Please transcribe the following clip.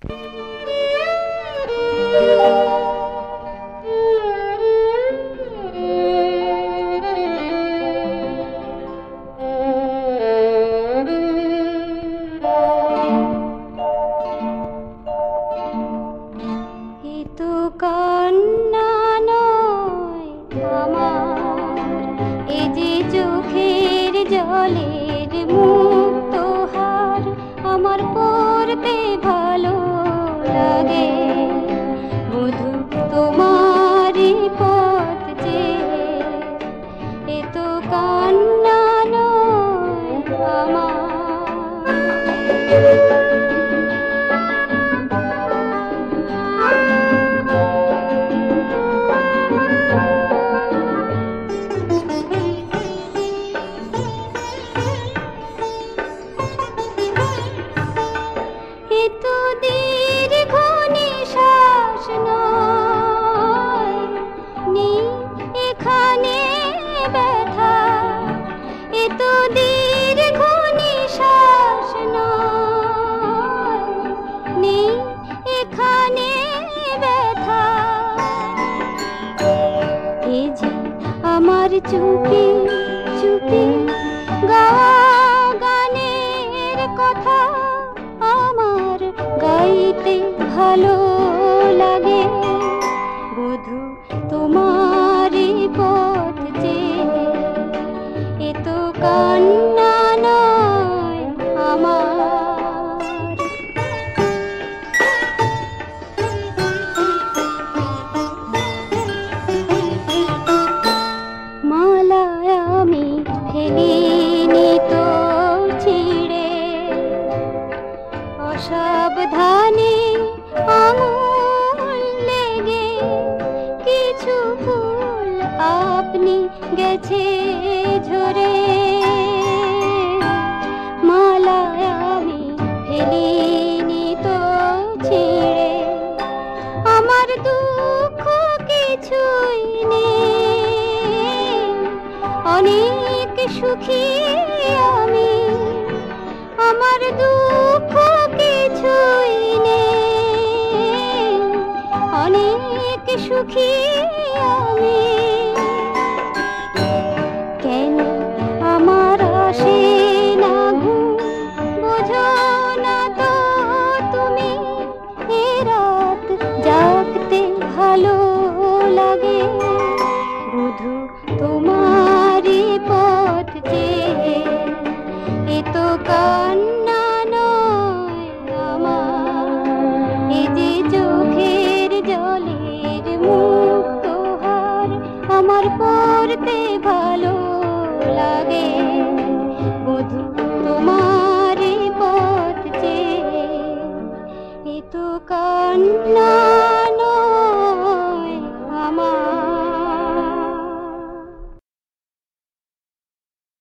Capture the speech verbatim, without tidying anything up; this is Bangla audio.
কান্না নয় আমার, এ যে চোখের জলের মুক্তহার, আমার পড়তে ভালো লাগে বধূ তোমারই পথ চেয়ে। এ তো কান্না নয় আমার। আমার চুপি চুপি গাওয়া গানের কথা আমার গাইতে ভালো লাগে বধূ তোমারই পথ চেয়ে। এ তো কান্না নয় আমার। মালায় আমি ফেলিনি তো ছিঁড়ে, অসাবধানে আঙুল লেগে কিছু ফুল আপনি গেছে ঝরে। মালায় আমি ফেলিনি তো ছিঁড়ে, আমার দুঃখ কিছুই নেই, অনেক সুখী আমি, আমার দুঃখ কিছুই নেই, অনেক সুখী আমি। কেন আমার আসে না ঘুম বোঝো না তো তুমি, এ রাত জাগতে ভালো লাগে বধূ তোমারই পথ চেয়ে। এ তো কান্না নয় আমার, এ যে চোখের জলের মুক্তহার, আমার পড়তে ভালো লাগে বধূ তোমারই পথ চেয়ে। এ তো কান্না